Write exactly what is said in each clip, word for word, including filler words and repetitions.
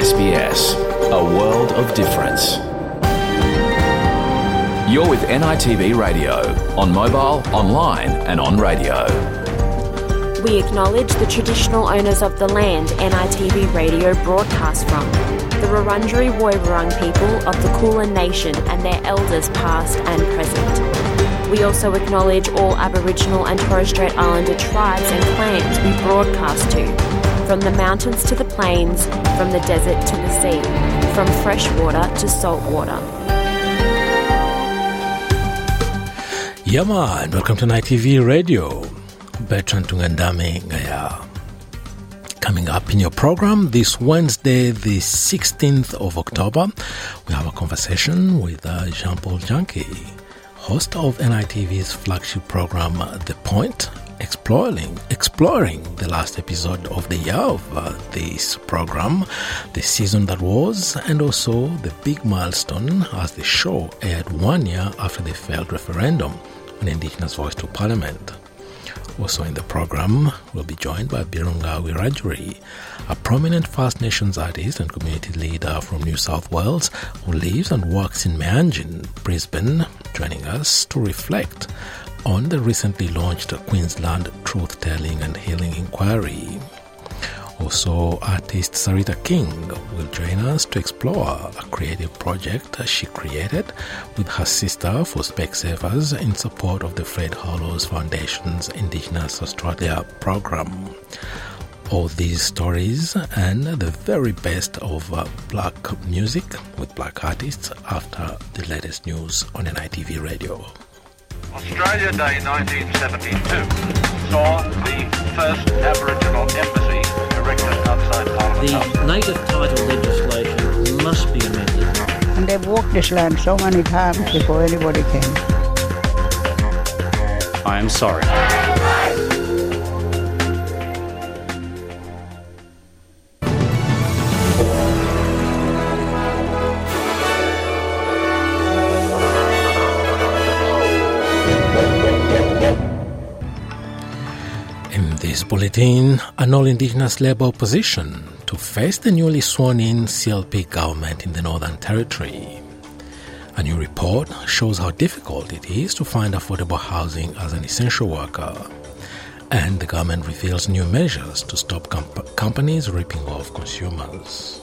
S B S, a world of difference. You're with N I T V Radio, on mobile, online and on radio. We acknowledge the traditional owners of the land N I T V Radio broadcasts from, the Wurundjeri Woiwurrung people of the Kulin Nation and their elders past and present. We also acknowledge all Aboriginal and Torres Strait Islander tribes and clans we broadcast to, from the mountains to the plains, from the desert to the sea, from fresh water to salt water. Yeah man, welcome to N I T V Radio. Bertrand Tungandame Ngaya. Coming up in your program this Wednesday, the sixteenth of October, we have a conversation with uh, Jean-Paul Janke, host of N I T V's flagship program, The Point, exploring exploring the last episode of the year of uh, this program, the season that was, and also the big milestone as the show aired one year after the failed referendum on Indigenous voice to Parliament. Also in the program, we'll be joined by Birunga Wirajuri, a prominent First Nations artist and community leader from New South Wales who lives and works in Meanjin, Brisbane, joining us to reflect on the recently launched Queensland Truth-Telling and Healing Inquiry. Also, artist Sarita King will join us to explore a creative project she created with her sister for Specsavers in support of the Fred Hollows Foundation's Indigenous Australia program. All these stories and the very best of uh, black music with black artists after the latest news on N I T V Radio. Australia Day nineteen seventy-two saw the first Aboriginal embassy erected outside Parliament House. The native title legislation must be amended. And they've walked this land so many times before anybody came. I am sorry. This bulletin, an all-Indigenous Labour opposition to face the newly sworn-in C L P government in the Northern Territory. A new report shows how difficult it is to find affordable housing as an essential worker. And the government reveals new measures to stop comp- companies ripping off consumers.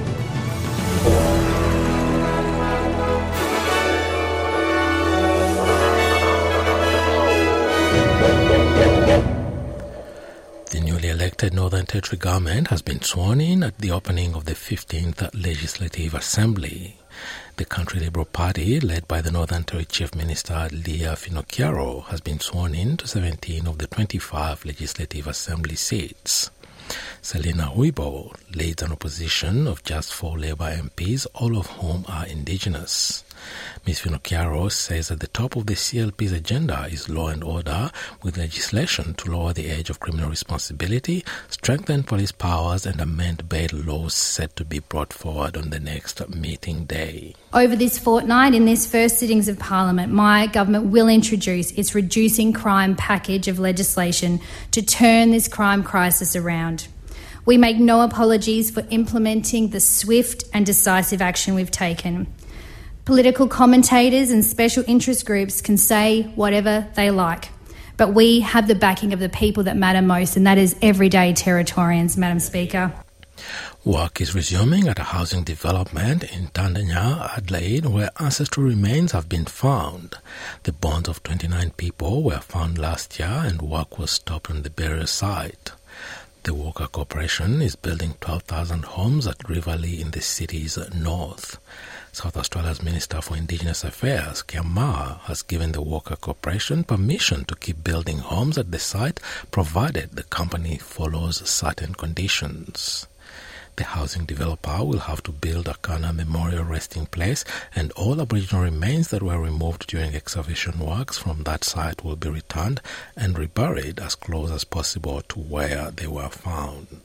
The newly elected Northern Territory government has been sworn in at the opening of the fifteenth Legislative Assembly. The Country Liberal Party, led by the Northern Territory Chief Minister Leah Finocchiaro, has been sworn in to seventeen of the twenty-five Legislative Assembly seats. Selina Huibo leads an opposition of just four Labour M Ps, all of whom are Indigenous. Miz Finocchiaro says at the top of the C L P's agenda is law and order, with legislation to lower the age of criminal responsibility, strengthen police powers and amend bail laws set to be brought forward on the next meeting day. Over this fortnight, in this first sittings of Parliament, my government will introduce its Reducing Crime package of legislation to turn this crime crisis around. We make no apologies for implementing the swift and decisive action we've taken. Political commentators and special interest groups can say whatever they like, but we have the backing of the people that matter most, and that is everyday Territorians, Madam Speaker. Work is resuming at a housing development in Tandanya, Adelaide, where ancestral remains have been found. The bones of twenty-nine people were found last year and work was stopped on the burial site. The Walker Corporation is building twelve thousand homes at Riverlea in the city's north. South Australia's Minister for Indigenous Affairs, Kiam Maher, has given the Walker Corporation permission to keep building homes at the site, provided the company follows certain conditions. The housing developer will have to build a Kana Memorial Resting Place, and all Aboriginal remains that were removed during excavation works from that site will be returned and reburied as close as possible to where they were found.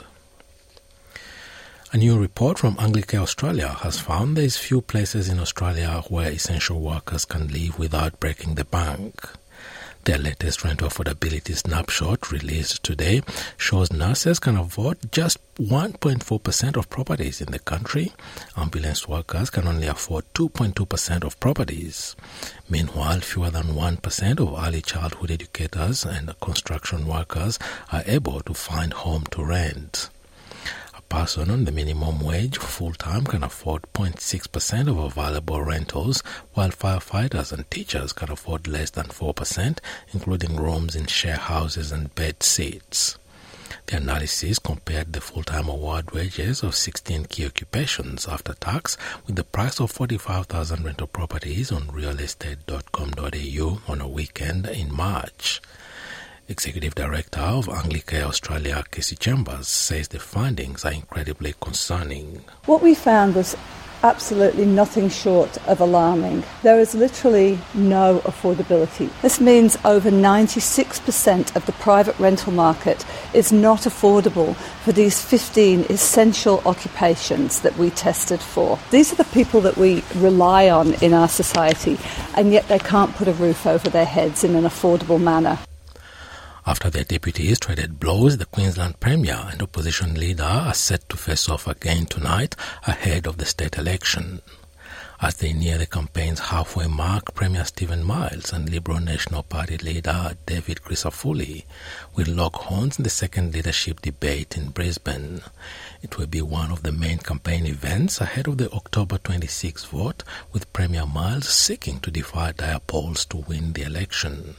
A new report from Anglicare Australia has found there is few places in Australia where essential workers can live without breaking the bank. Their latest rental affordability snapshot, released today, shows nurses can afford just one point four percent of properties in the country. Ambulance workers can only afford two point two percent of properties. Meanwhile, fewer than one percent of early childhood educators and construction workers are able to find home to rent. A person on the minimum wage full-time can afford zero point six percent of available rentals, while firefighters and teachers can afford less than four percent, including rooms in share houses and bed seats. The analysis compared the full-time award wages of sixteen key occupations after tax with the price of forty-five thousand rental properties on real estate dot com dot a u on a weekend in March. Executive Director of Anglicare Australia, Casey Chambers, says the findings are incredibly concerning. What we found was absolutely nothing short of alarming. There is literally no affordability. This means over ninety-six percent of the private rental market is not affordable for these fifteen essential occupations that we tested for. These are the people that we rely on in our society, and yet they can't put a roof over their heads in an affordable manner. After their deputies traded blows, the Queensland Premier and opposition leader are set to face off again tonight ahead of the state election. As they near the campaign's halfway mark, Premier Stephen Miles and Liberal National Party leader David Crisafulli will lock horns in the second leadership debate in Brisbane. It will be one of the main campaign events ahead of the October twenty-sixth vote, with Premier Miles seeking to defy dire polls to win the election.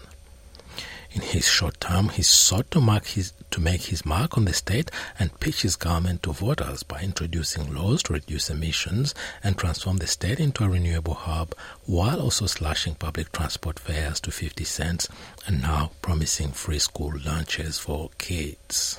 In his short term, he sought to, mark his, to make his mark on the state and pitch his government to voters by introducing laws to reduce emissions and transform the state into a renewable hub, while also slashing public transport fares to fifty cents and now promising free school lunches for kids.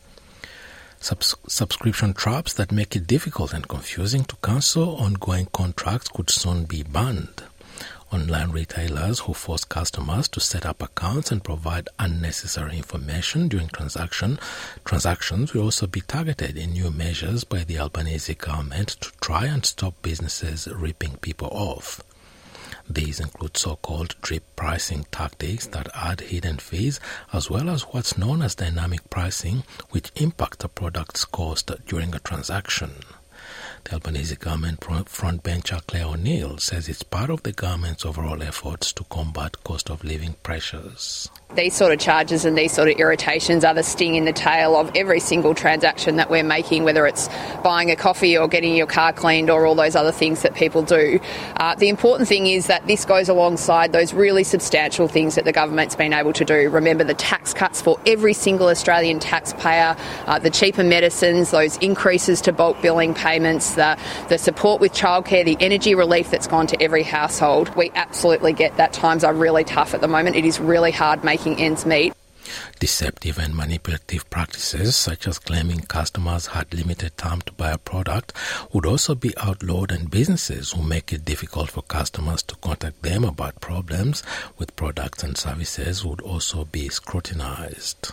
Subs- subscription traps that make it difficult and confusing to cancel ongoing contracts could soon be banned. Online retailers who force customers to set up accounts and provide unnecessary information during transaction transactions will also be targeted in new measures by the Albanese government to try and stop businesses ripping people off. These include so-called drip pricing tactics that add hidden fees, as well as what's known as dynamic pricing, which impact a product's cost during a transaction. The Albanese government frontbencher Claire O'Neill says it's part of the government's overall efforts to combat cost of living pressures. These sort of charges and these sort of irritations are the sting in the tail of every single transaction that we're making, whether it's buying a coffee or getting your car cleaned or all those other things that people do. Uh, the important thing is that this goes alongside those really substantial things that the government's been able to do. Remember the tax cuts for every single Australian taxpayer, uh, the cheaper medicines, those increases to bulk billing payments, the, the support with childcare, the energy relief that's gone to every household. We absolutely get that times are really tough at the moment. It is really hard making ends meet. Deceptive and manipulative practices, such as claiming customers had limited time to buy a product, would also be outlawed, and businesses who make it difficult for customers to contact them about problems with products and services would also be scrutinized.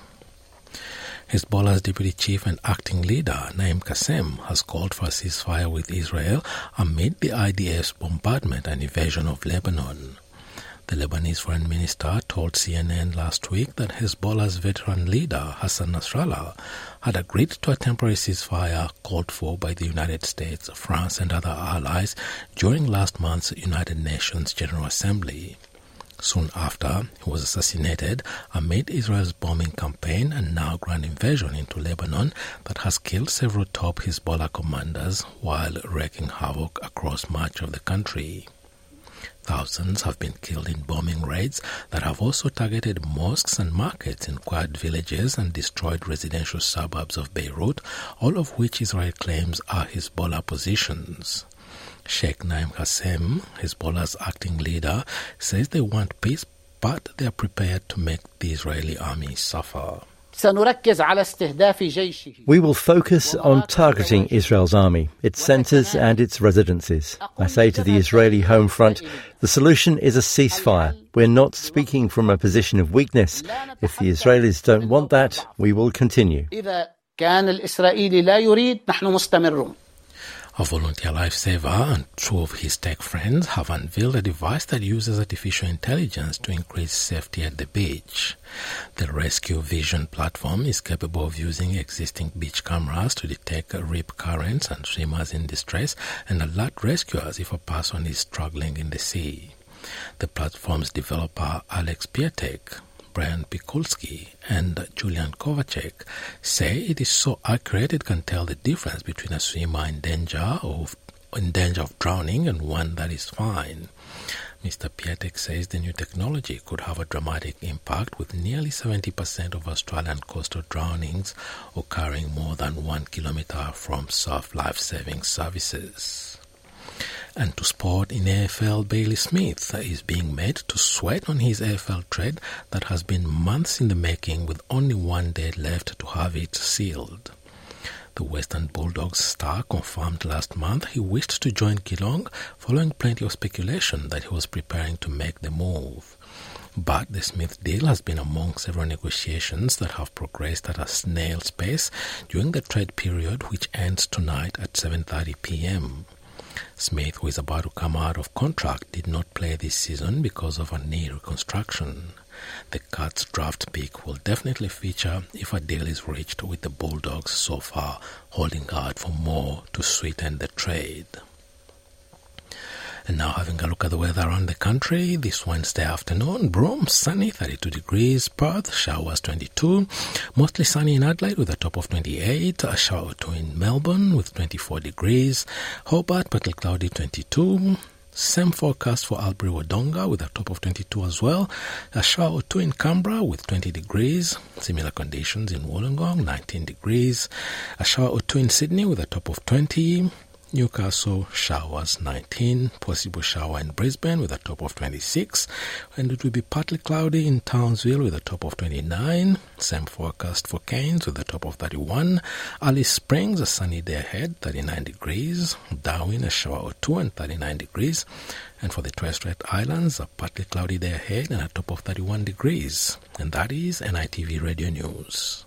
Hezbollah's deputy chief and acting leader, Naim Qassem, has called for a ceasefire with Israel amid the I D F's bombardment and invasion of Lebanon. The Lebanese foreign minister told C N N last week that Hezbollah's veteran leader, Hassan Nasrallah, had agreed to a temporary ceasefire called for by the United States, France and other allies during last month's United Nations General Assembly. Soon after, he was assassinated amid Israel's bombing campaign and now ground invasion into Lebanon that has killed several top Hezbollah commanders while wreaking havoc across much of the country. Thousands have been killed in bombing raids that have also targeted mosques and markets in quiet villages and destroyed residential suburbs of Beirut, all of which Israel claims are Hezbollah positions. Sheikh Naim Qassem, Hezbollah's acting leader, says they want peace, but they are prepared to make the Israeli army suffer. We will focus on targeting Israel's army, its centres and its residences. I say to the Israeli home front, the solution is a ceasefire. We're not speaking from a position of weakness. If the Israelis don't want that, we will continue. A volunteer lifesaver and two of his tech friends have unveiled a device that uses artificial intelligence to increase safety at the beach. The Rescue Vision platform is capable of using existing beach cameras to detect rip currents and swimmers in distress and alert rescuers if a person is struggling in the sea. The platform's developer, Alex Piatek, Brian Pikulski and Julian Kovacek, say it is so accurate it can tell the difference between a swimmer in danger of in danger of drowning and one that is fine. Mister Piatek says the new technology could have a dramatic impact, with nearly seventy percent of Australian coastal drownings occurring more than one kilometre from surf life-saving services. And to sport in A F L, Bailey Smith is being made to sweat on his A F L trade that has been months in the making, with only one day left to have it sealed. The Western Bulldogs star confirmed last month he wished to join Geelong, following plenty of speculation that he was preparing to make the move. But the Smith deal has been among several negotiations that have progressed at a snail's pace during the trade period, which ends tonight at seven thirty p m. Smith, who is about to come out of contract, did not play this season because of a knee reconstruction. The Cats draft pick will definitely feature if a deal is reached, with the Bulldogs so far holding out for more to sweeten the trade. And now having a look at the weather around the country this Wednesday afternoon. Broome, sunny, thirty-two degrees. Perth, showers, twenty-two. Mostly sunny in Adelaide with a top of twenty-eight. A shower or two in Melbourne with twenty-four degrees. Hobart, partly cloudy, twenty-two. Same forecast for Albury-Wodonga with a top of twenty-two as well. A shower or two in Canberra with twenty degrees. Similar conditions in Wollongong, nineteen degrees. A shower or two in Sydney with a top of twenty. Newcastle, showers, nineteen. Possible shower in Brisbane with a top of twenty-six. And it will be partly cloudy in Townsville with a top of twenty-nine. Same forecast for Cairns with a top of thirty-one. Alice Springs, a sunny day ahead, thirty-nine degrees. Darwin, a shower or two and thirty-nine degrees. And for the Torres Strait Islands, a partly cloudy day ahead and a top of thirty-one degrees. And that is N I T V Radio News.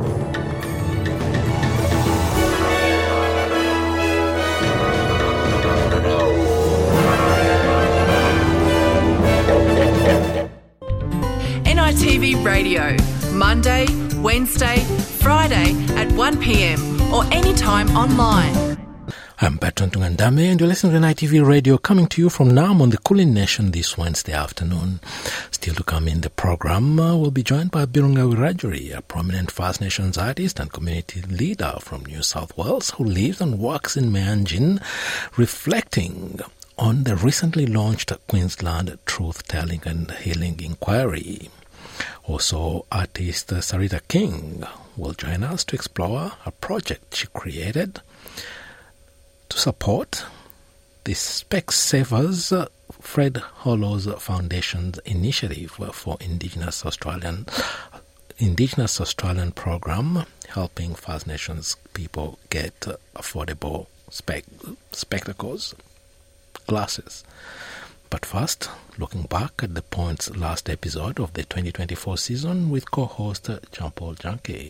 N I T V Radio, Monday, Wednesday, Friday at one p m or anytime online. I'm Bertrand Tungandame and you're listening to N I T V Radio, coming to you from Naarm on the Kulin Nation this Wednesday afternoon. Still to come in the program, uh, we'll be joined by Birunga Wirajuri, a prominent First Nations artist and community leader from New South Wales who lives and works in Meanjin, reflecting on the recently launched Queensland Truth-Telling and Healing Inquiry. Also, artist Sarita King will join us to explore a project she created to support the Specsavers Fred Hollows Foundation's initiative for Indigenous Australian Indigenous Australian program, helping First Nations people get affordable spec- spectacles, glasses. But first, looking back at the Point's last episode of the twenty twenty-four season with co-host Jean-Paul Junkie.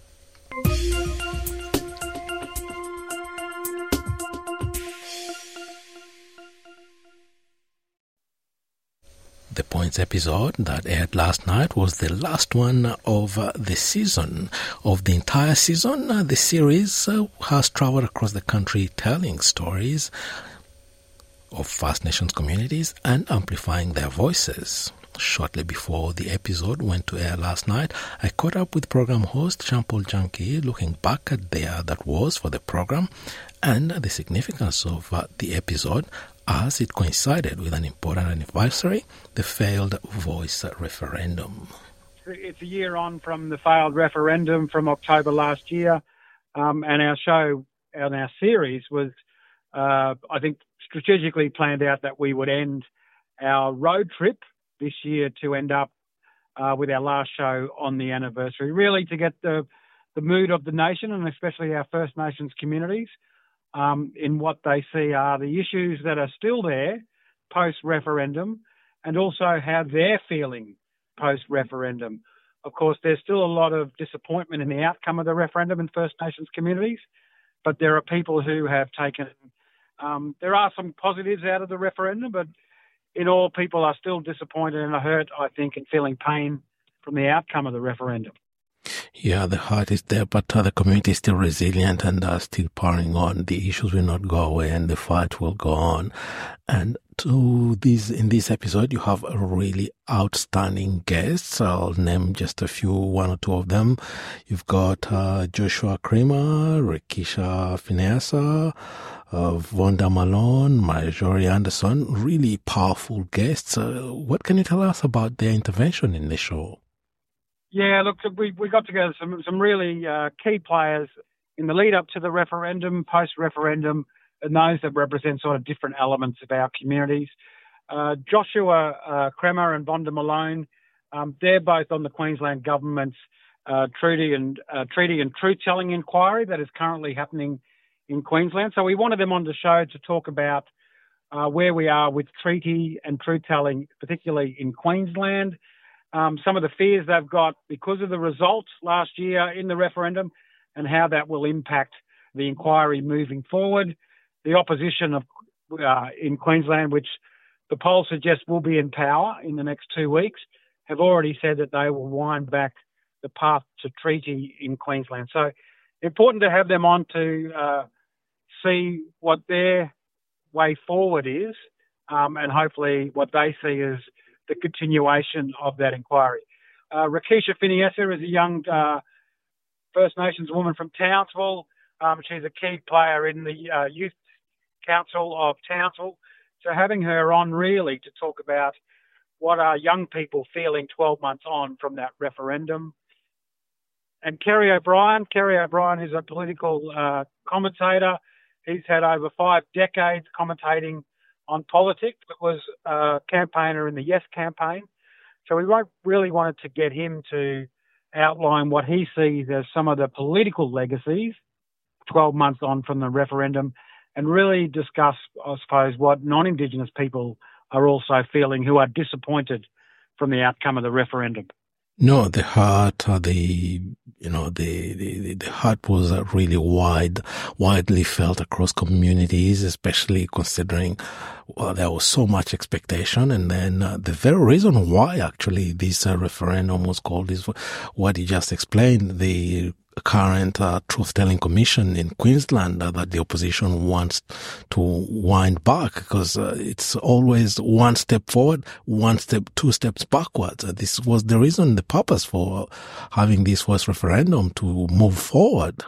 The Points episode that aired last night was the last one of uh, the season. Of the entire season, uh, the series uh, has travelled across the country telling stories of First Nations communities and amplifying their voices. Shortly before the episode went to air last night, I caught up with program host Jean-Paul Junkie, looking back at the year that was for the program and the significance of uh, the episode as it coincided with an important anniversary, the failed voice referendum. It's a year on from the failed referendum from October last year, um, and our show and our series was, uh, I think, strategically planned out that we would end our road trip this year to end up uh, with our last show on the anniversary, really to get the, the mood of the nation and especially our First Nations communities um, in what they see are the issues that are still there post-referendum and also how they're feeling post-referendum. Of course, there's still a lot of disappointment in the outcome of the referendum in First Nations communities, but there are people who have taken, um, there are some positives out of the referendum, but in all, people are still disappointed and hurt, I think, and feeling pain from the outcome of the referendum. Yeah, the heart is there, but uh, the community is still resilient and uh, still powering on. The issues will not go away and the fight will go on. And to this, in this episode, you have a really outstanding guests. I'll name just a few, one or two of them. You've got uh, Joshua Creamer, Rikisha Fineasa, uh, Vonda Malone, Marjorie Anderson, really powerful guests. Uh, what can you tell us about their intervention in the show? Yeah, look, we we got together some some really uh, key players in the lead up to the referendum, post-referendum, and those that represent sort of different elements of our communities. Uh, Joshua uh, Creamer and Vonda Malone, um, they're both on the Queensland Government's uh, treaty and uh, treaty and truth-telling inquiry that is currently happening in Queensland. So we wanted them on the show to talk about uh, where we are with treaty and truth-telling, particularly in Queensland. Um, some of the fears they've got because of the results last year in the referendum and how that will impact the inquiry moving forward. The opposition of uh, in Queensland, which the polls suggest will be in power in the next two weeks, have already said that they will wind back the path to treaty in Queensland. So important to have them on to uh, see what their way forward is um, and hopefully what they see as the continuation of that inquiry. Uh, Rikisha Fineasa is a young uh, First Nations woman from Townsville. Um, she's a key player in the uh, Youth Council of Townsville. So having her on really to talk about what are young people feeling twelve months on from that referendum. And Kerry O'Brien. Kerry O'Brien is a political uh, commentator. He's had over five decades commentating on politics, but was a campaigner in the Yes campaign. So we really wanted to get him to outline what he sees as some of the political legacies twelve months on from the referendum and really discuss, I suppose, what non-Indigenous people are also feeling who are disappointed from the outcome of the referendum. No, the heart, uh, the, you know, the, the, the heart was uh, really wide, widely felt across communities, especially considering, well, there was so much expectation. And then uh, the very reason why actually this uh, referendum was called is what you just explained, the current uh, Truth-Telling Commission in Queensland uh, that the opposition wants to wind back because uh, it's always one step forward, one step, two steps backwards. Uh, this was the reason, the purpose for having this first referendum to move forward.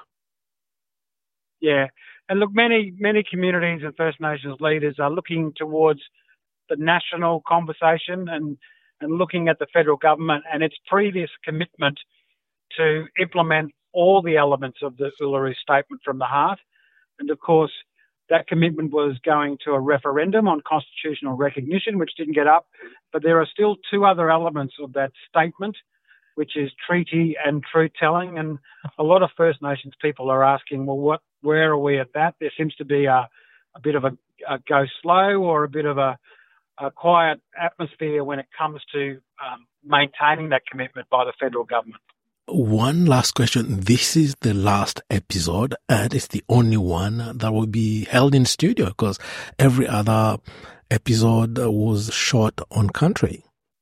Yeah. And look, many, many communities and First Nations leaders are looking towards the national conversation and, and looking at the federal government and its previous commitment to implement all the elements of the Uluru Statement from the Heart. And of course, that commitment was going to a referendum on constitutional recognition, which didn't get up. But there are still two other elements of that statement, which is treaty and truth-telling. And a lot of First Nations people are asking, well, what, where are we at that? There seems to be a, a bit of a, a go slow or a bit of a, a quiet atmosphere when it comes to um, maintaining that commitment by the federal government. One last question. This is the last episode and it's the only one that will be held in studio because every other episode was shot on country.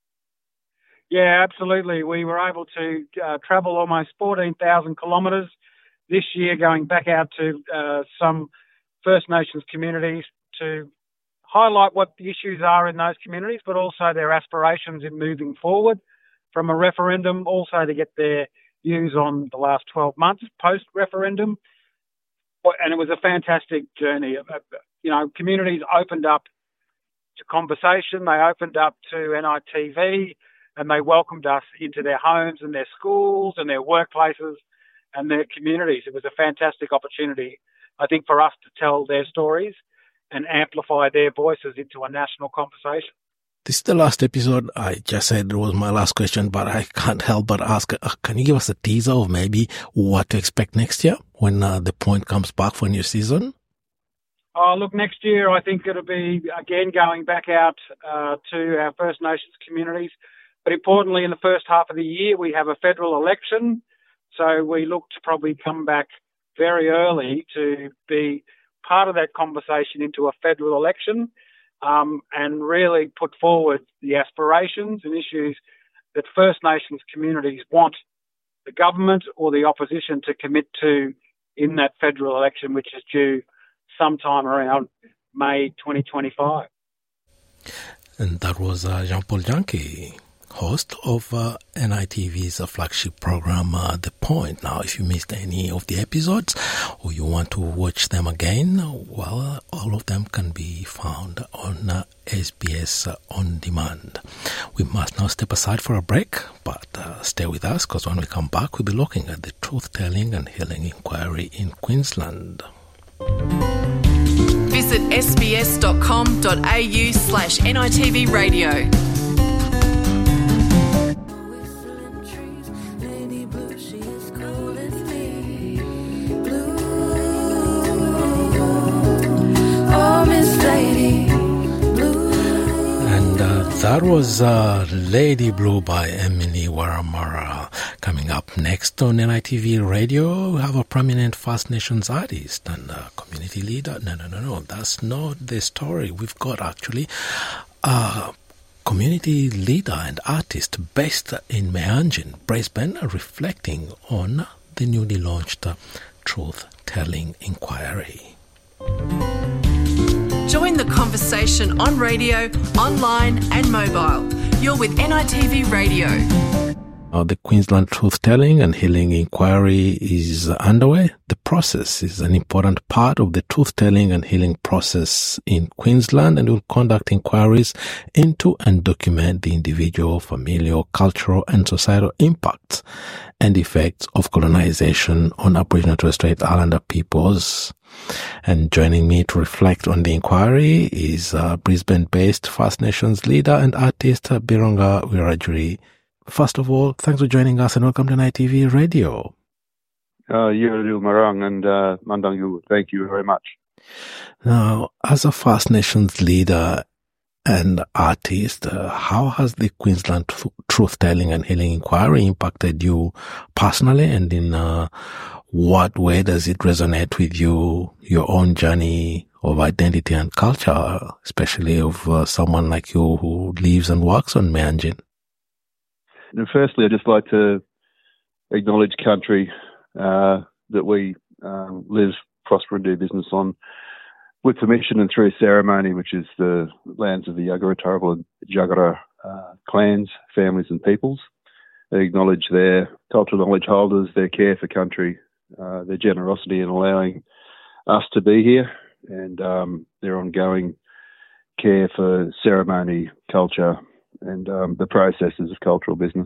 Yeah, absolutely. We were able to uh, travel almost fourteen thousand kilometres this year, going back out to uh, some First Nations communities to highlight what the issues are in those communities, but also their aspirations in moving forward from a referendum, also to get their views on the last twelve months post-referendum. And it was a fantastic journey. You know, communities opened up to conversation, they opened up to N I T V, and they welcomed us into their homes and their schools and their workplaces and their communities. It was a fantastic opportunity, I think, for us to tell their stories and amplify their voices into a national conversation. This is the last episode. I just said it was my last question, but I can't help but ask, uh, can you give us a teaser of maybe what to expect next year when uh, the point comes back for a new season? Oh, look, next year I think it'll be, again, going back out uh, to our First Nations communities. But importantly, in the first half of the year, we have a federal election. So we look to probably come back very early to be part of that conversation into a federal election, um, and really put forward the aspirations and issues that First Nations communities want the government or the opposition to commit to in that federal election, which is due sometime around May twenty twenty-five. And that was uh, Jean-Paul Janke, host of uh, N I T V's uh, flagship program, uh, The Point. Now, if you missed any of the episodes or you want to watch them again, well, all of them can be found on uh, S B S uh, On Demand. We must now step aside for a break, but uh, stay with us, because when we come back, we'll be looking at the Truth-Telling and Healing Inquiry in Queensland. Visit sbs.com.au slash NITV radio. That was uh, Lady Blue by Emily Waramara. Coming up next on N I T V Radio, we have a prominent First Nations artist and a community leader. No, no, no, no. That's not the story. We've got actually a community leader and artist based in Meanjin, Brisbane, reflecting on the newly launched Truth-Telling Inquiry. Join the conversation on radio, online and mobile. You're with N I T V Radio. Uh, the Queensland Truth-Telling and Healing Inquiry is underway. The process is an important part of the truth-telling and healing process in Queensland, and will conduct inquiries into and document the individual, familial, cultural and societal impacts and effects of colonization on Aboriginal and Torres Strait Islander peoples. And joining me to reflect on the inquiry is uh, Brisbane-based First Nations leader and artist Birronga Wiradjuri. First of all, thanks for joining us and welcome to N I T V Radio. Uh, Yuru Marang and uh, Mandangu, thank you very much. Now, as a First Nations leader and artist, uh, how has the Queensland Truth-Telling and Healing Inquiry impacted you personally, and in uh, what way does it resonate with you, your own journey of identity and culture, especially of uh, someone like you who lives and works on Meanjin? And firstly, I'd just like to acknowledge country uh, that we um, live, prosper and do business on with permission and through ceremony, which is the lands of the Yagara, Turrbal and Jagara uh, clans, families and peoples. I acknowledge their cultural knowledge holders, their care for country, uh, their generosity in allowing us to be here, and um, their ongoing care for ceremony, culture, and um, the processes of cultural business.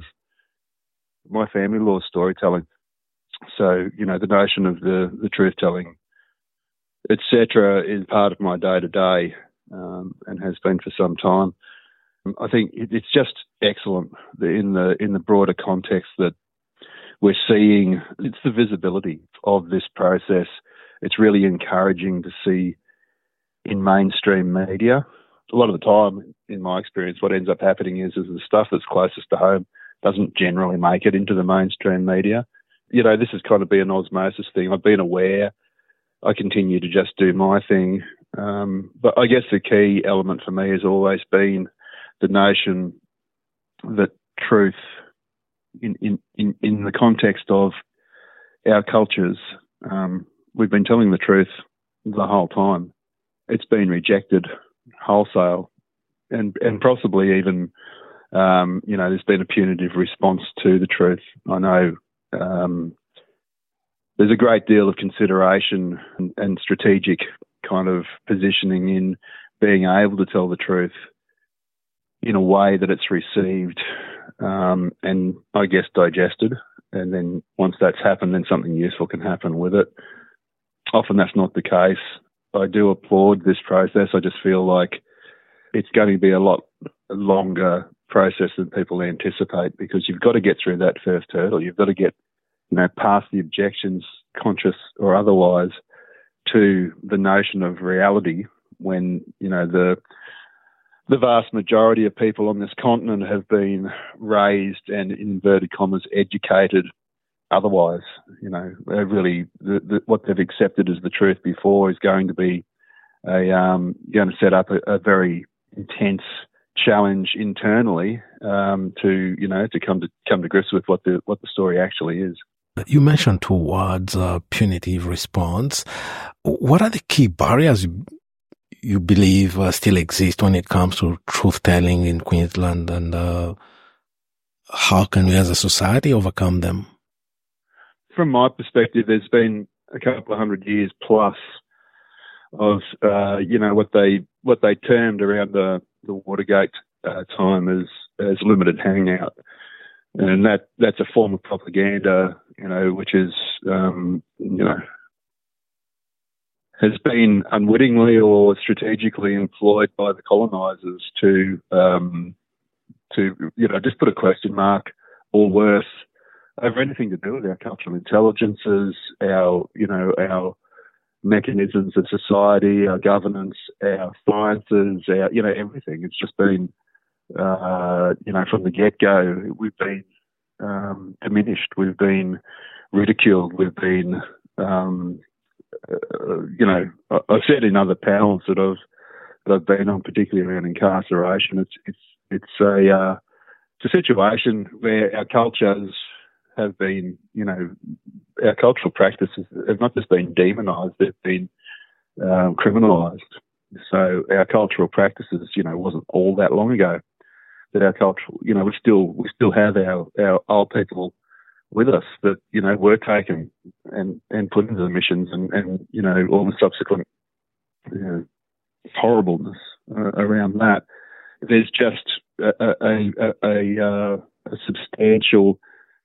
My family law is storytelling. So, you know, the notion of the, the truth-telling, et cetera, is part of my day-to-day um, and has been for some time. I think it, it's just excellent that in the in the broader context that we're seeing, it's the visibility of this process. It's really encouraging to see in mainstream media. A lot of the time, in my experience, what ends up happening is, is the stuff that's closest to home doesn't generally make it into the mainstream media. You know, this has kind of been an osmosis thing. I've been aware. I continue to just do my thing. Um, but I guess the key element for me has always been the notion that truth, in, in, in, in the context of our cultures, um, we've been telling the truth the whole time. It's been rejected wholesale, and and possibly even, um, you know, there's been a punitive response to the truth. I know um, there's a great deal of consideration and, and strategic kind of positioning in being able to tell the truth in a way that it's received um, and, I guess, digested. And then once that's happened, then something useful can happen with it. Often that's not the case. I do applaud this process. I just feel like it's going to be a lot longer process than people anticipate, because you've got to get through that first hurdle. You've got to get, you know, past the objections, conscious or otherwise, to the notion of reality when, you know, the the vast majority of people on this continent have been raised and, in inverted commas, educated otherwise. You know, they're really the, the, what they've accepted as the truth before is going to be a um, going to set up a, a very intense challenge internally um, to you know to come to come to grips with what the what the story actually is. You mentioned towards uh, punitive response. What are the key barriers you, you believe uh, still exist when it comes to truth telling in Queensland, and uh, how can we as a society overcome them? From my perspective, there's been a couple of hundred years plus of uh, you know what they what they termed around the the Watergate uh, time as as limited hangout, and that that's a form of propaganda, you know, which is um, you know has been unwittingly or strategically employed by the colonisers to um, to you know just put a question mark or worse over anything to do with our cultural intelligences, our you know our mechanisms of society, our governance, our sciences, our, you know, everything. It's just been, uh, you know, from the get-go, we've been um, diminished, we've been ridiculed, we've been, um, uh, you know, I've said in other panels that I've that I've been on, particularly around incarceration, it's it's it's a uh, it's a situation where our cultures have been, you know, our cultural practices have not just been demonised, they've been um, criminalised. So our cultural practices, you know, wasn't all that long ago that our cultural, you know, we still we still have our, our old people with us that, you know, were taken and, and put into the missions and, and, you know, all the subsequent you know, horribleness uh, around that. There's just a, a, a, a, uh, a substantial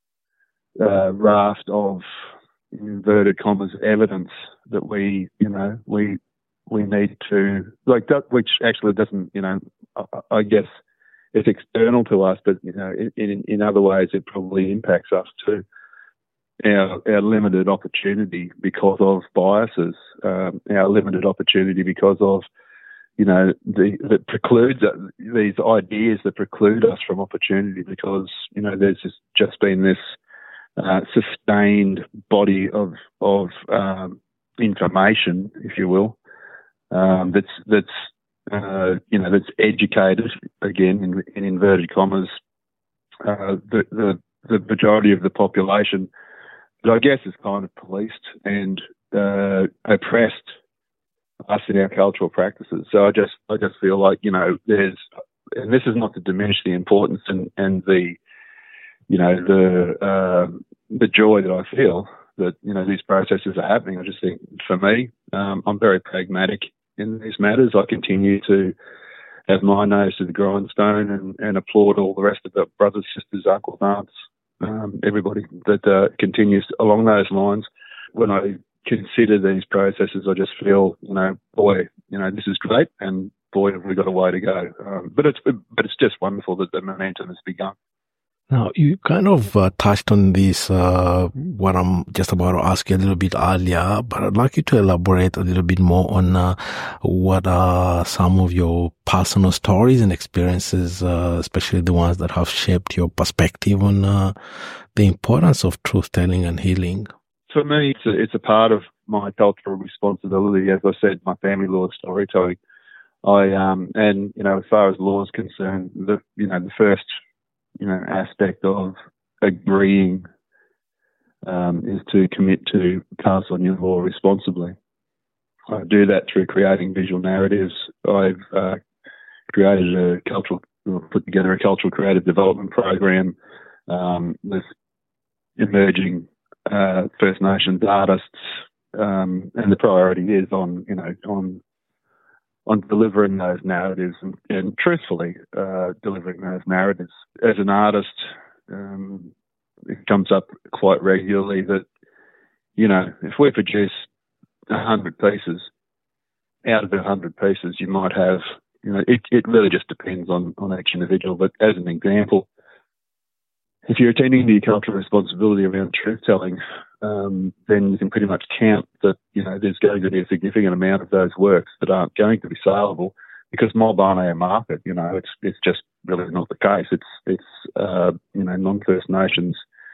Uh, raft of inverted commas evidence that we, you know, we we need to like that, which actually doesn't, you know, I, I guess it's external to us, but you know, in in other ways it probably impacts us too. Our our limited opportunity because of biases, um, our limited opportunity because of, you know, the that precludes these ideas that preclude us from opportunity because you know there's just, just been this. Uh, sustained body of of um, information, if you will, um, that's that's uh, you know that's educated again in, in inverted commas uh, the, the the majority of the population, that I guess is kind of policed and uh, oppressed us in our cultural practices. So I just I just feel like you know there's, and this is not to diminish the importance and and the you know, the uh, the joy that I feel that, you know, these processes are happening. I just think, for me, um, I'm very pragmatic in these matters. I continue to have my nose to the grindstone and, and applaud all the rest of the brothers, sisters, uncles, aunts, um, everybody that uh, continues along those lines. When I consider these processes, I just feel, you know, boy, you know, this is great, and boy, have we got a way to go. Um, but it's but it's just wonderful that the momentum has begun. Now, you kind of uh, touched on this, uh, what I'm just about to ask you a little bit earlier, but I'd like you to elaborate a little bit more on uh, what are some of your personal stories and experiences, uh, especially the ones that have shaped your perspective on uh, the importance of truth-telling and healing. For me, it's a, it's a part of my cultural responsibility. As I said, my family law is storytelling. I um and you know, as far as law is concerned, the you know the first you know, aspect of agreeing um, is to commit to pass on your law responsibly. I do that through creating visual narratives. I've uh, created a cultural, put together a cultural creative development program um, with emerging uh, First Nations artists, um, and the priority is on, you know, on on delivering those narratives and, and truthfully uh, delivering those narratives. As an artist, um, it comes up quite regularly that, you know, if we produce a hundred pieces, out of the hundred pieces, you might have, you know, it, it really just depends on, on each individual. But as an example, if you're attending to your cultural responsibility around truth-telling, um, then you can pretty much count that, you know, there's going to be a significant amount of those works that aren't going to be saleable because mob aren't our market. You know, it's it's just really not the case. It's, it's uh, you know, non-First Nations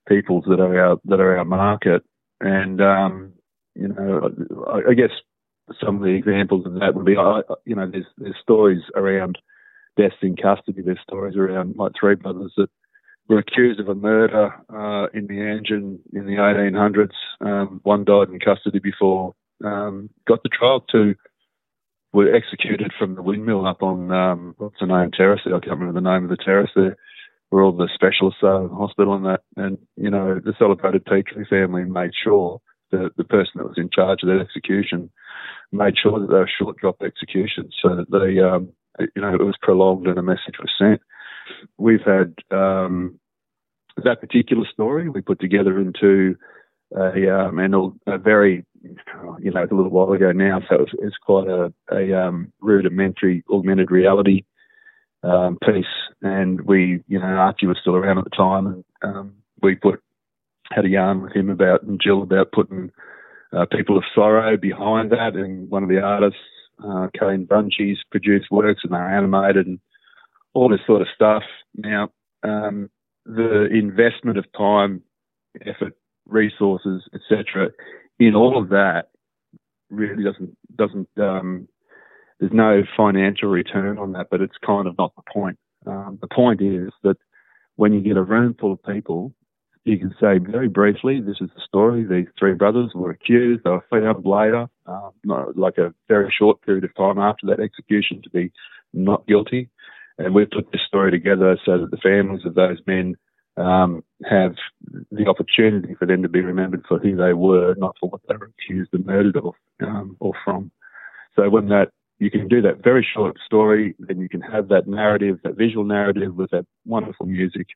peoples that are our that are our market. And um, you know, I, I guess some of the examples of that would be, I, you know, there's there's stories around deaths in custody. There's stories around like three brothers that were accused of a murder uh, in Meanjin in the eighteen hundreds. Um, one died in custody before um, got the trial. Two were executed from the windmill up on um, what's the name terrace there? I can't remember the name of the terrace there, where all the specialists are in the hospital and that. And you know, the celebrated Petrie family made sure that the person that was in charge of that execution made sure that they were short drop executions, so that they, um, you know, it was prolonged and a message was sent. We've had um, that particular story we put together into a, um, and a very, you know, it's a little while ago now, so it's, it's quite a, a um, rudimentary augmented reality um, piece. And we, you know, Archie was still around at the time, and um, we put had a yarn with him about and Jill about putting uh, People of Sorrow behind that, and one of the artists, uh, Kane Bunchies, produced works and they're animated and all this sort of stuff. Now, um, the investment of time, effort, resources, et cetera, in all of that really doesn't doesn't. Um, there's no financial return on that, but it's kind of not the point. Um, the point is that when you get a room full of people, you can say very briefly, this is the story. These three brothers were accused. They were found later, um, like a very short period of time after that execution, to be not guilty. And we've put this story together so that the families of those men um, have the opportunity for them to be remembered for who they were, not for what they were accused and murdered of um, or from. So when that, you can do that very short story, then you can have that narrative, that visual narrative with that wonderful music.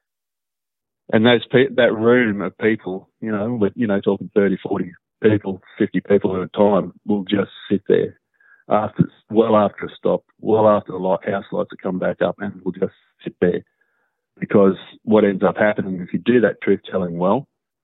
And those pe- that room of people, you know, with, you know, talking thirty, forty people, fifty people at a time, will just sit there after, well after a stop, well after the light, house lights have come back up, and we'll just sit there. Because what ends up happening, if you do that truth-telling well,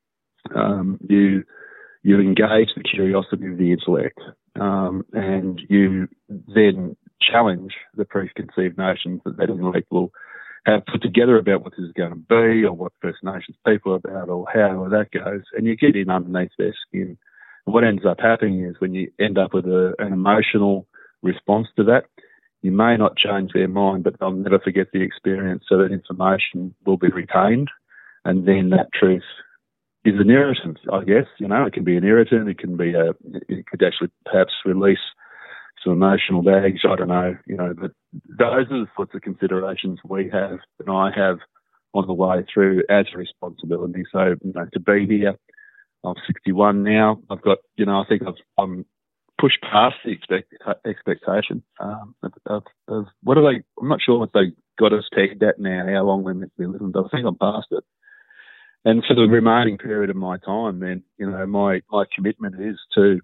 um, you you engage the curiosity of the intellect, um, and you then challenge the preconceived notions that that intellect will have put together about what this is going to be, or what First Nations people are about, or how that goes, and you get in underneath their skin. And what ends up happening is when you end up with a, an emotional response to that, you may not change their mind, but they'll never forget the experience, so that information will be retained, and then that truth is an irritant, I guess. You know, it can be an irritant, it can be a, it could actually perhaps release some emotional baggage, I don't know, you know, but those are the sorts of considerations we have and I have on the way through as a responsibility. So, you know, to be here, I'm sixty-one now. I've got, you know, I think I've I'm pushed past the expect, expectation um, of, of, of what are they, I'm not sure what they got us pegged at now, how long we're meant to be living, but I think I'm past it. And for the remaining period of my time, then, you know, my, my commitment is to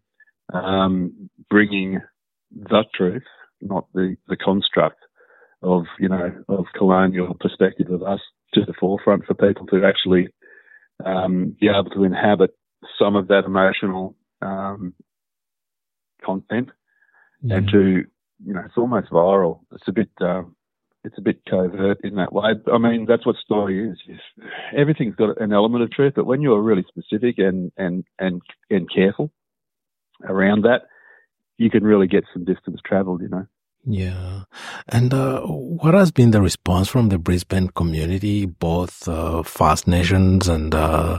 um, bringing the truth, not the, the construct of, you know, of colonial perspective of us to the forefront for people to actually um, be able to inhabit some of that emotional um, content, yeah. And to, you know, it's almost viral. It's a bit, um, it's a bit covert in that way. I mean, that's what story is. Yes. Everything's got an element of truth, but when you're really specific and, and, and, and careful around that, you can really get some distance travelled, you know. Yeah. And uh, what has been the response from the Brisbane community, both uh, First Nations and uh,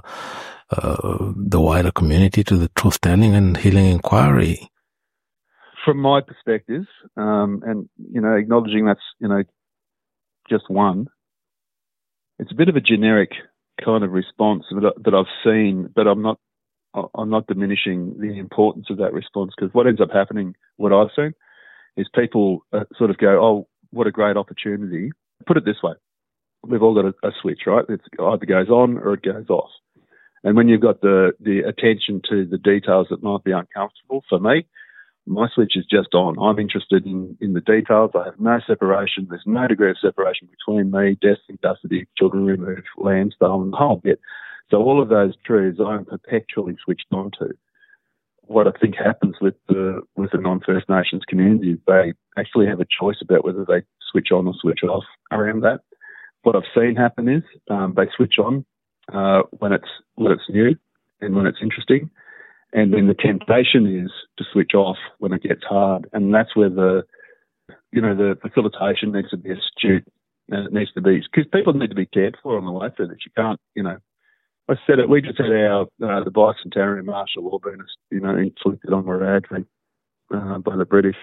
uh, the wider community, to the truth-telling and healing inquiry? From my perspective, um, and, you know, acknowledging that's, you know, just one, it's a bit of a generic kind of response that, that I've seen, but I'm not I'm not diminishing the importance of that response, because what ends up happening, what I've seen, is people uh, sort of go, oh, what a great opportunity. Put it this way. We've all got a, a switch, right? It either goes on or it goes off. And when you've got the, the attention to the details that might be uncomfortable, for me, my switch is just on. I'm interested in, in the details. I have no separation. There's no degree of separation between me, death in custody, children removed, land stolen, the whole bit. So all of those truths I'm perpetually switched on to. What I think happens with the with the non-First Nations community is they actually have a choice about whether they switch on or switch off around that. What I've seen happen is um, they switch on uh, when it's when it's new and when it's interesting, and then the temptation is to switch off when it gets hard, and that's where the you know the facilitation needs to be astute, and it needs to be because people need to be cared for on the way through this. You can't, you know. I said it. We just had our uh, the bicentenary martial law being, you know, inflicted on Wiradjuri uh, by the British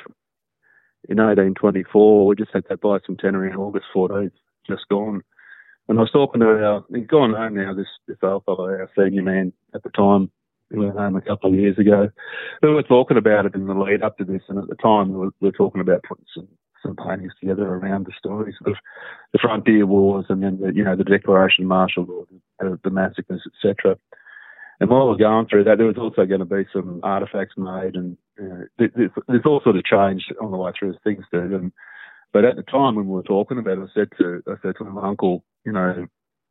in eighteen twenty-four. We just had that bicentenary in August fourteenth, just gone. And I was talking to our, he's gone home now, this, this old fellow, our senior man at the time, he went home a couple of years ago. We were talking about it in the lead up to this, and at the time we were, we were talking about putting some, some paintings together around the stories of the frontier wars and then, the, you know, the declaration of martial law, the, the massacres, et cetera. And while we're going through that, there was also going to be some artefacts made, and you know, there's, there's all sort of changed on the way through as things do. And but at the time when we were talking about it, I said to I said to my uncle, you know,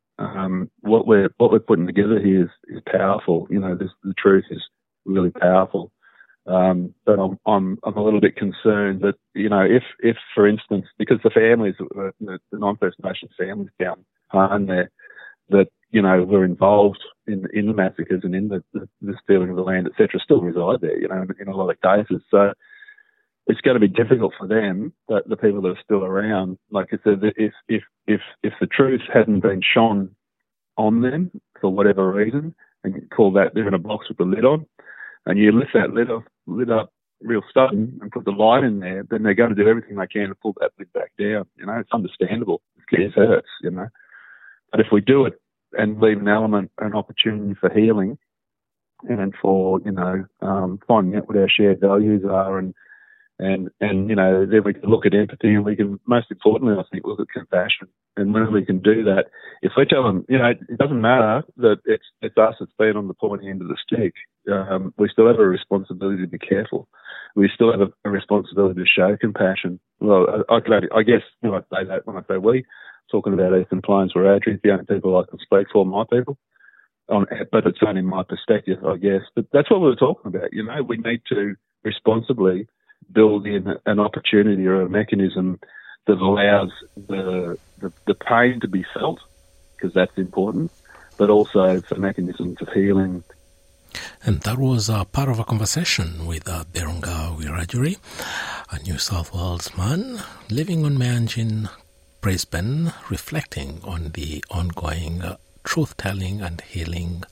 um, what we're what we're putting together here is, is powerful. You know, this, the truth is really powerful. Um, but I'm I'm I'm a little bit concerned that, you know, if if for instance, because the families, the, the non-First Nations families down home there, that you know were involved in in the massacres and in the, the, the stealing of the land, et cetera, still reside there. You know, in, in a lot of cases, so. It's going to be difficult for them, but the people that are still around, like I said, if if if if the truth hadn't been shone on them for whatever reason, and you call that they're in a box with the lid on, and you lift that lid off, lid up real sudden and put the light in there, then they're going to do everything they can to pull that lid back down. You know, it's understandable. It hurts, you know. But if we do it and leave an element, an opportunity for healing, and for you know um, finding out what our shared values are, and And, and, you know, then we can look at empathy, and we can, most importantly, I think, look at compassion. And when we can do that, if we tell them, you know, it doesn't matter that it's it's us that's been on the pointy end of the stick, um, we still have a responsibility to be careful. We still have a, a responsibility to show compassion. Well, I, I, could, I guess when I say that, when I say we, talking about Eastern Plains Wiradjuri, the only people I can speak for, my people, on, but it's only my perspective, I guess. But that's what we were talking about, you know, we need to responsibly build in an opportunity or a mechanism that allows the, the the pain to be felt, because that's important, but also for mechanisms of healing. And that was uh, part of a conversation with uh, Birunga Wiradjuri, a New South Wales man living on Meanjin, Brisbane, reflecting on the ongoing uh, truth-telling and healing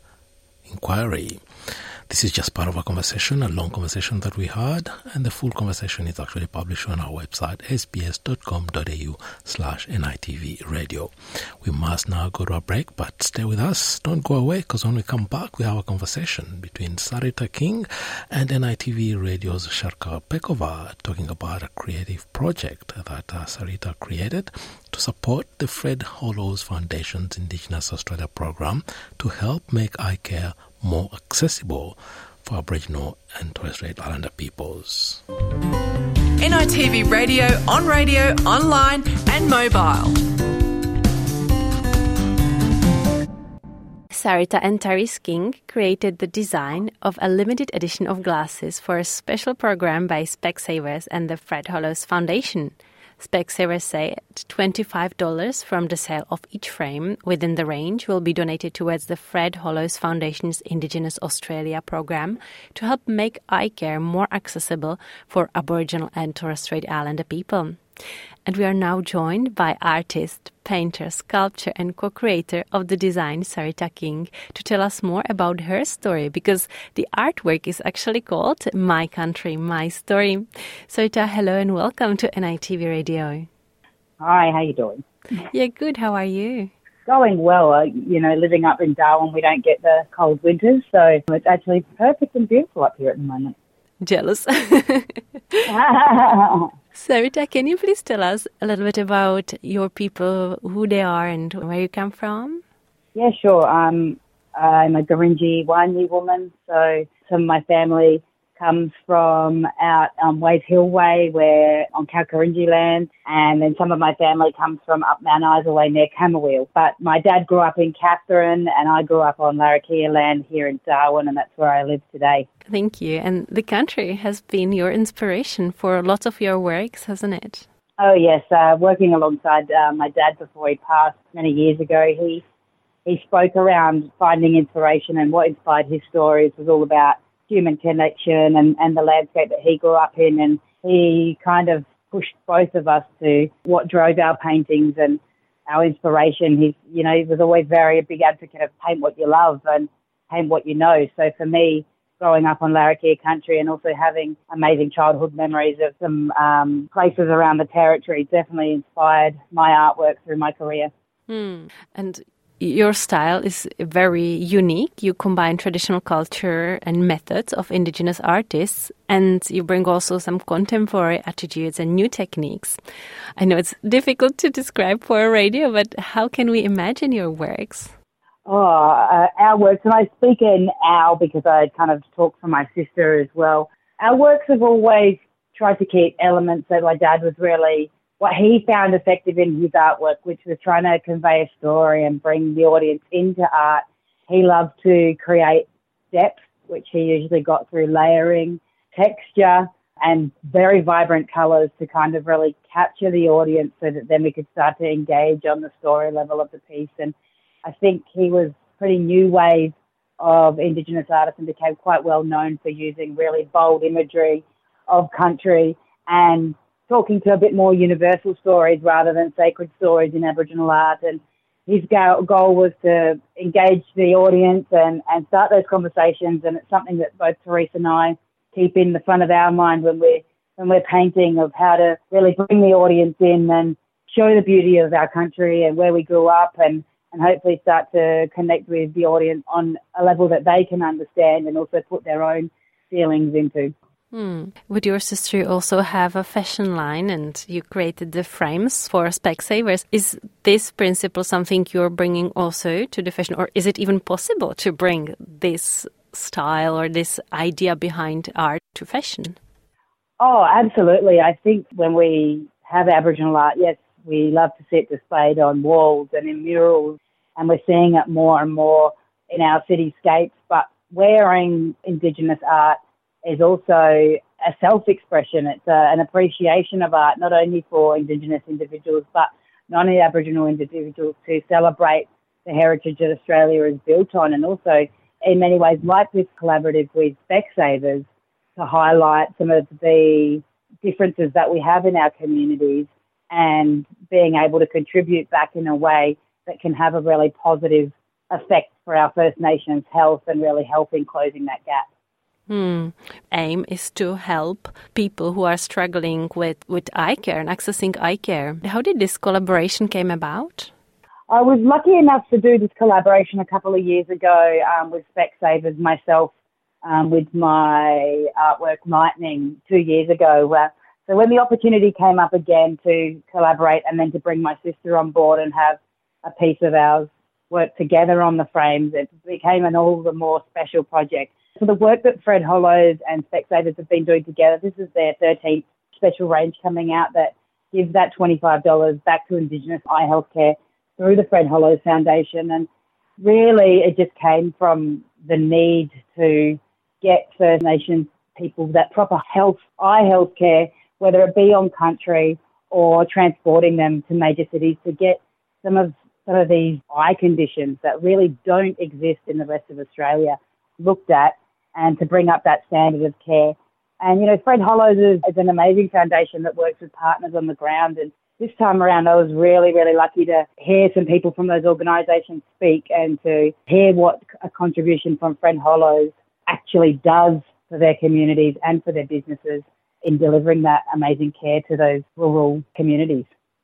inquiry. This is just part of a conversation, a long conversation that we had, and the full conversation is actually published on our website, sbs.com.au slash NITV radio. We must now go to a break, but stay with us. Don't go away, because when we come back, we have a conversation between Sarita King and N I T V radio's Sharka Pekova, talking about a creative project that uh, Sarita created to support the Fred Hollows Foundation's Indigenous Australia program to help make eye care more accessible for Aboriginal and Torres Strait Islander peoples. N I T V Radio, on radio, online and mobile. Sarita and Taris King created the design of a limited edition of glasses for a special program by Specsavers and the Fred Hollows Foundation. Specsavers say twenty-five dollars from the sale of each frame within the range will be donated towards the Fred Hollows Foundation's Indigenous Australia program to help make eye care more accessible for Aboriginal and Torres Strait Islander people. And we are now joined by artist, painter, sculptor and co-creator of the design, Sarita King, to tell us more about her story, because the artwork is actually called My Country, My Story. Sarita, hello and welcome to N I T V Radio. Hi, how you doing? Yeah, good. How are you? Going well. Uh, you know, living up in Darwin, we don't get the cold winters, so it's actually perfect and beautiful up here at the moment. Jealous. Sarita, can you please tell us a little bit about your people, who they are and where you come from? Yeah, sure. Um, I'm a Gurindji Wanyi woman, so some of my family comes from out um, Waves Hill Way, where on Kalkarinji land, and then some of my family comes from up Mount Isa Way near Camberwell. But my dad grew up in Katherine, and I grew up on Larrakia land here in Darwin, and that's where I live today. Thank you. And the country has been your inspiration for lots of your works, hasn't it? Oh, yes. Uh, working alongside uh, my dad before he passed many years ago, he he spoke around finding inspiration, and what inspired his stories was all about human connection and, and the landscape that he grew up in. And he kind of pushed both of us to what drove our paintings and our inspiration. He, you know, he was always very a big advocate of paint what you love and paint what you know. So for me, growing up on Larrakia country and also having amazing childhood memories of some um, places around the territory definitely inspired my artwork through my career. Mm. And your style is very unique. You combine traditional culture and methods of Indigenous artists, and you bring also some contemporary attitudes and new techniques. I know it's difficult to describe for a radio, but how can we imagine your works? Oh, uh, our works, and I speak in our because I kind of talk for my sister as well. Our works have always tried to keep elements that my dad was really, what he found effective in his artwork, which was trying to convey a story and bring the audience into art. He loved to create depth, which he usually got through layering, texture, and very vibrant colours to kind of really capture the audience so that then we could start to engage on the story level of the piece. And I think he was pretty new wave of Indigenous artists and became quite well known for using really bold imagery of country and talking to a bit more universal stories rather than sacred stories in Aboriginal art. And his goal was to engage the audience and, and start those conversations. And it's something that both Teresa and I keep in the front of our mind when we're, when we're painting, of how to really bring the audience in and show the beauty of our country and where we grew up, and and hopefully start to connect with the audience on a level that they can understand and also put their own feelings into. Hmm. Would your sister also have a fashion line, and you created the frames for Specsavers? Is this principle something you're bringing also to the fashion, or is it even possible to bring this style or this idea behind art to fashion? Oh, absolutely. I think when we have Aboriginal art, yes, we love to see it displayed on walls and in murals, and we're seeing it more and more in our cityscapes. But wearing Indigenous art is also a self-expression. It's a, an appreciation of art, not only for Indigenous individuals, but non-Aboriginal individuals, to celebrate the heritage that Australia is built on, and also in many ways, like this collaborative with Specsavers, to highlight some of the differences that we have in our communities and being able to contribute back in a way that can have a really positive effect for our First Nations health and really helping closing that gap. Hmm. Aim is to help people who are struggling with, with eye care and accessing eye care. How did this collaboration came about? I was lucky enough to do this collaboration a couple of years ago um, with Specsavers, myself, um, with my artwork Lightning two years ago. Uh, so when the opportunity came up again to collaborate and then to bring my sister on board and have a piece of ours work together on the frames, it became an all the more special project. So the work that Fred Hollows and Specsavers have been doing together, this is their thirteenth special range coming out that gives that twenty-five dollars back to Indigenous eye healthcare through the Fred Hollows Foundation. And really it just came from the need to get First Nations people that proper health, eye healthcare, whether it be on country or transporting them to major cities, to get some of some of these eye conditions that really don't exist in the rest of Australia looked at, and to bring up that standard of care. And, you know, Fred Hollows is, is an amazing foundation that works with partners on the ground. And this time around, I was really, really lucky to hear some people from those organisations speak and to hear what a contribution from Fred Hollows actually does for their communities and for their businesses in delivering that amazing care to those rural communities.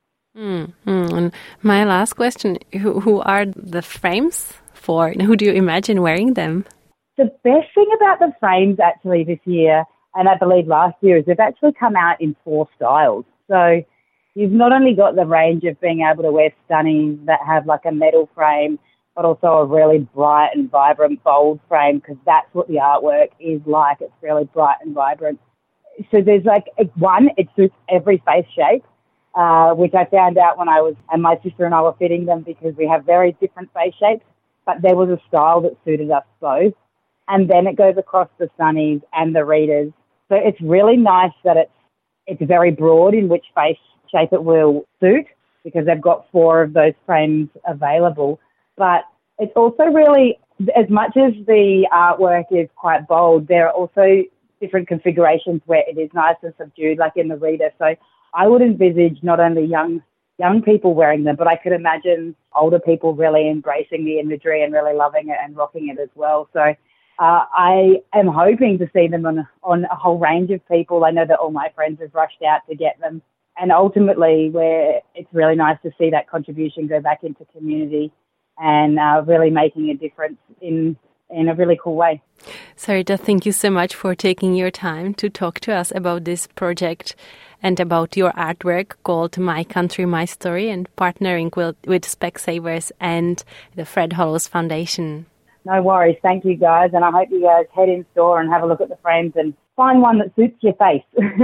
Mm, mm. And my last question, who, who are the frames for? And who do you imagine wearing them? The best thing about the frames actually this year, and I believe last year, is they've actually come out in four styles. So you've not only got the range of being able to wear stunning that have like a metal frame, but also a really bright and vibrant, bold frame, because that's what the artwork is like. It's really bright and vibrant. So there's like, one, it suits every face shape, uh, which I found out when I was, and my sister and I were fitting them because we have very different face shapes, but there was a style that suited us both. And then it goes across the sunnies and the readers. So it's really nice that it's it's very broad in which face shape it will suit, because they've got four of those frames available. But it's also really, as much as the artwork is quite bold, there are also different configurations where it is nice and subdued, like in the reader. So I would envisage not only young young people wearing them, but I could imagine older people really embracing the imagery and really loving it and rocking it as well. So uh, I am hoping to see them on, on a whole range of people. I know that all my friends have rushed out to get them. And ultimately, where it's really nice to see that contribution go back into community and uh, really making a difference in in a really cool way. Sarita, thank you so much for taking your time to talk to us about this project and about your artwork called My Country, My Story, and partnering with, with Specsavers and the Fred Hollows Foundation. No worries. Thank you, guys. And I hope you guys head in store and have a look at the frames and find one that suits your face.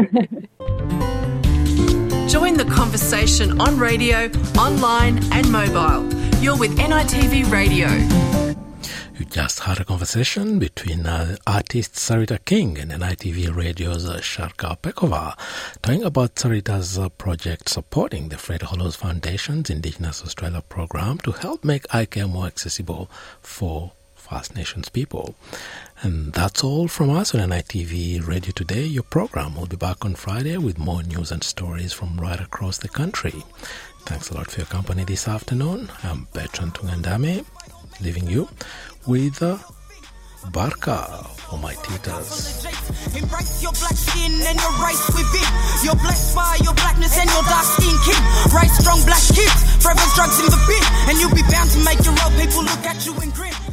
Join the conversation on radio, online and mobile. You're with N I T V Radio. You just had a conversation between uh, artist Sarita King and N I T V Radio's uh, Sharka Pekova, talking about Sarita's uh, project supporting the Fred Hollows Foundation's Indigenous Australia program to help make eye care more accessible for First Nations people. And that's all from us on N I T V Radio today. Your program will be back on Friday with more news and stories from right across the country. Thanks a lot for your company this afternoon. I'm Bertrand Tungandame, leaving you with uh, Barka for my teeters. Embrace your black skin and your race with it. You're blessed by your blackness and your dark skin king. Raise strong black kids, forever drugs in the bin, and you'll be bound to make your old people look at you and grin.